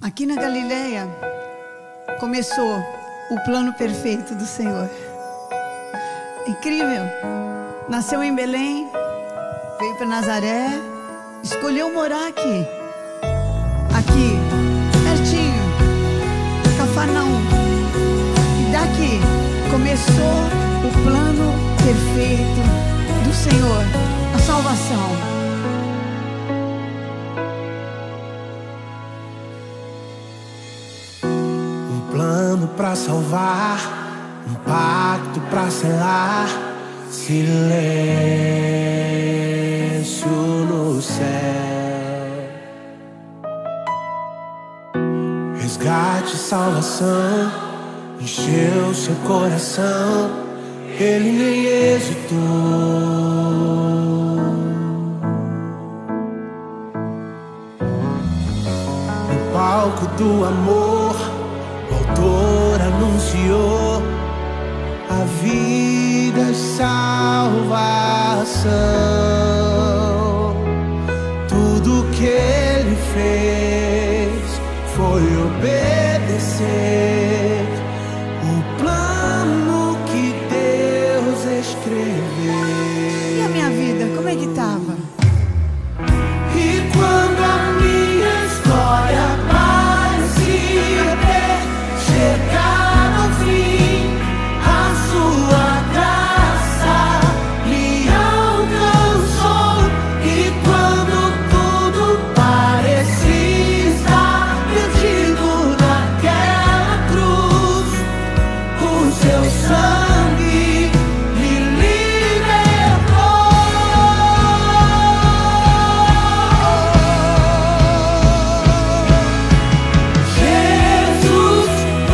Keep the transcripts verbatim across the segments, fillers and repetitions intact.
Aqui na Galileia começou o plano perfeito do Senhor. Incrível. Nasceu em Belém, veio para Nazaré, escolheu morar aqui. Aqui, pertinho, Cafarnaum. E daqui começou o plano perfeito do Senhor, a salvação. Plano pra salvar, um pacto pra selar, silêncio no céu. Resgate e salvação encheu seu coração, ele nem hesitou. No palco do amor, o autor anunciou a vida e salvação. Tudo que ele fez foi obedecer o plano que Deus escreveu. E a minha vida, como é que estava? E quando a minha história chegar ao fim, a sua graça me alcançou. E quando tudo parecia estar perdido naquela cruz, o seu sangue me libertou. Jesus,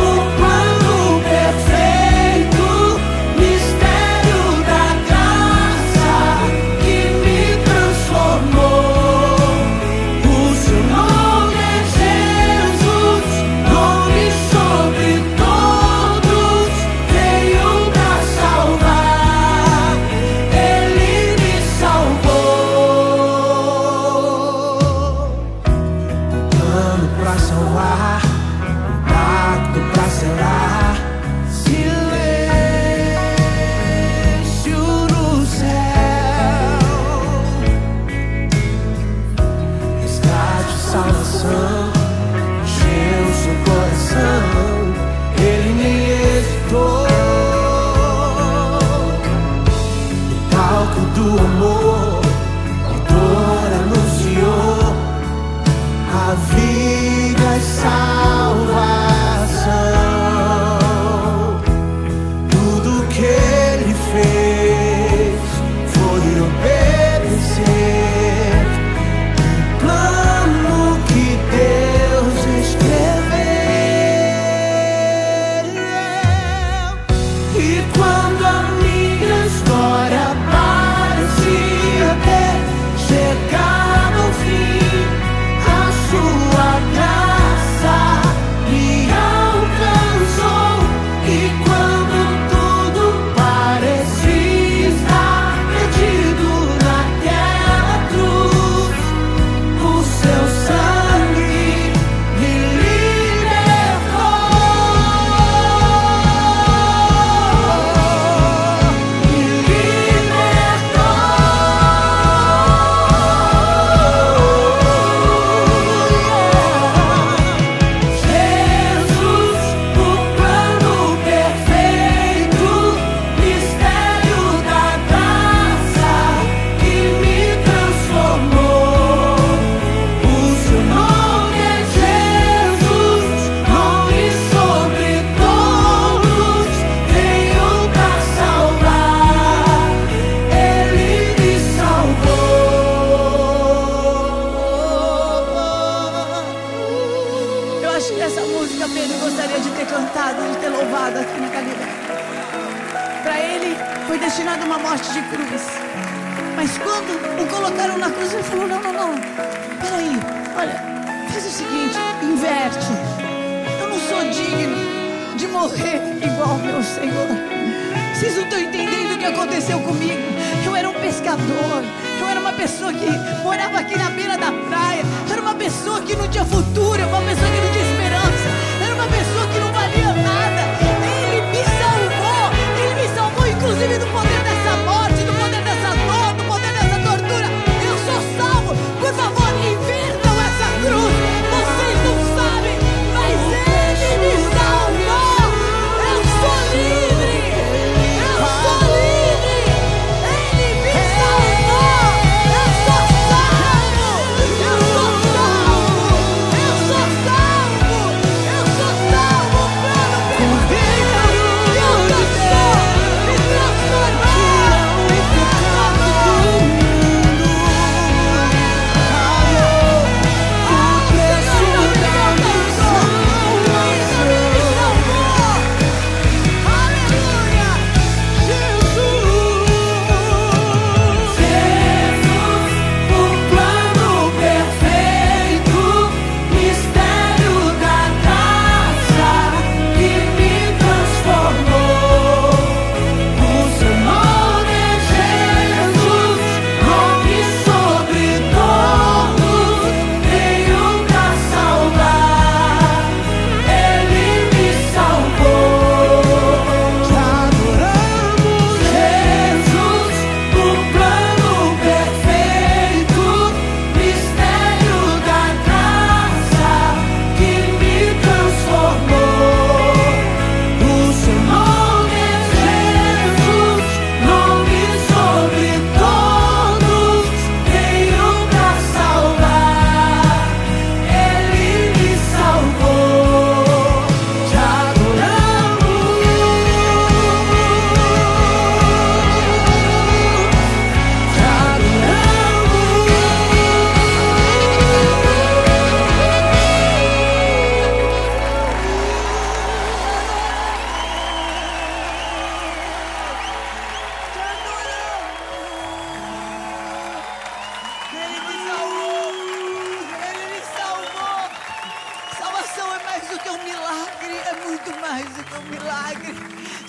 aqui na Galileia. Para ele foi destinada uma morte de cruz. Mas quando o colocaram na cruz, ele falou: não, não, não, peraí, olha, faz o seguinte, inverte. Eu não sou digno de morrer igual ao meu Senhor. Vocês não estão entendendo o que aconteceu comigo. Eu era um pescador, eu era uma pessoa que morava aqui na beira da praia, eu era uma pessoa que não tinha futuro, uma pessoa que não tinha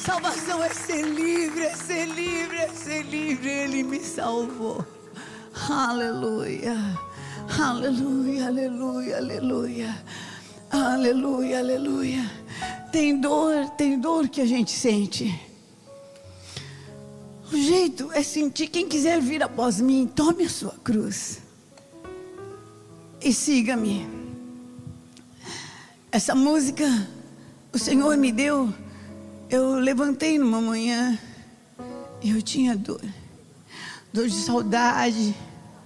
Salvação é ser livre, é ser livre, é ser livre. Ele me salvou. Aleluia, aleluia, aleluia, aleluia, aleluia, aleluia. Tem dor, tem dor que a gente sente. O jeito é sentir. Quem quiser vir após mim, tome a sua cruz e siga-me. Essa música o Senhor me deu. Eu levantei numa manhã e eu tinha dor. Dor de saudade.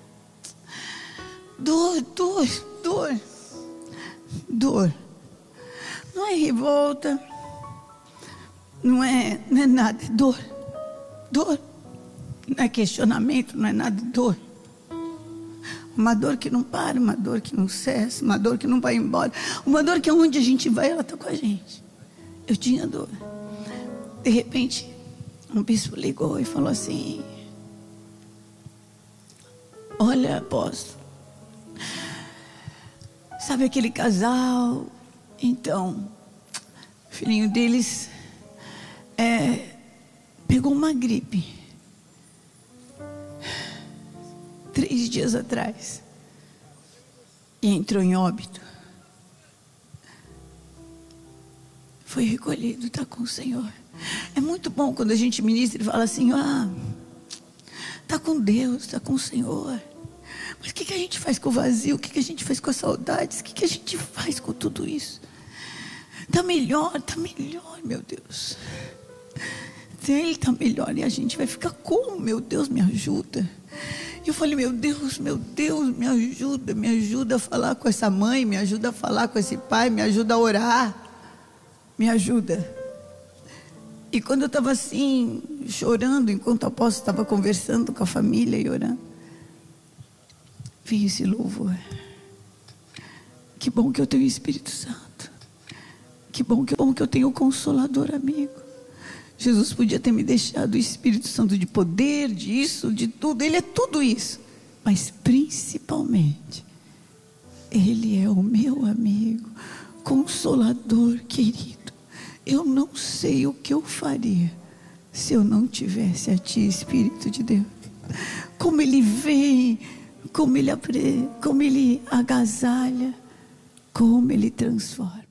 Dor, dor, dor. Dor. Não é revolta. Não é, não é nada. É dor. Dor. Não é questionamento, não é nada. Dor. Uma dor que não para, uma dor que não cessa, uma dor que não vai embora. Uma dor que aonde a gente vai, ela está com a gente. Eu tinha dor. De repente, um bispo ligou e falou assim: olha, apóstolo, sabe aquele casal? Então, o filhinho deles é, pegou uma gripe três dias atrás e entrou em óbito. Foi recolhido, está com o Senhor. É muito bom quando a gente ministra e fala assim: ah, está com Deus, está com o Senhor. Mas o que, que a gente faz com o vazio? O que, que a gente faz com as saudades? O que, que a gente faz com tudo isso? Está melhor, está melhor, meu Deus. Ele está melhor e a gente vai ficar como? Meu Deus, me ajuda. Eu falei: meu Deus, meu Deus, me ajuda, me ajuda a falar com essa mãe, me ajuda a falar com esse pai, me ajuda a orar, me ajuda. E quando eu estava assim, chorando, enquanto o apóstolo estava conversando com a família e orando, veio esse louvor. Que bom que eu tenho o Espírito Santo. Que bom que, bom que eu tenho o Consolador amigo. Jesus podia ter me deixado o Espírito Santo de poder, disso, de tudo. Ele é tudo isso. Mas principalmente, Ele é o meu amigo, Consolador querido. Eu não sei o que eu faria se eu não tivesse a Ti, Espírito de Deus. Como Ele vem, como Ele, como ele agasalha, como Ele transforma.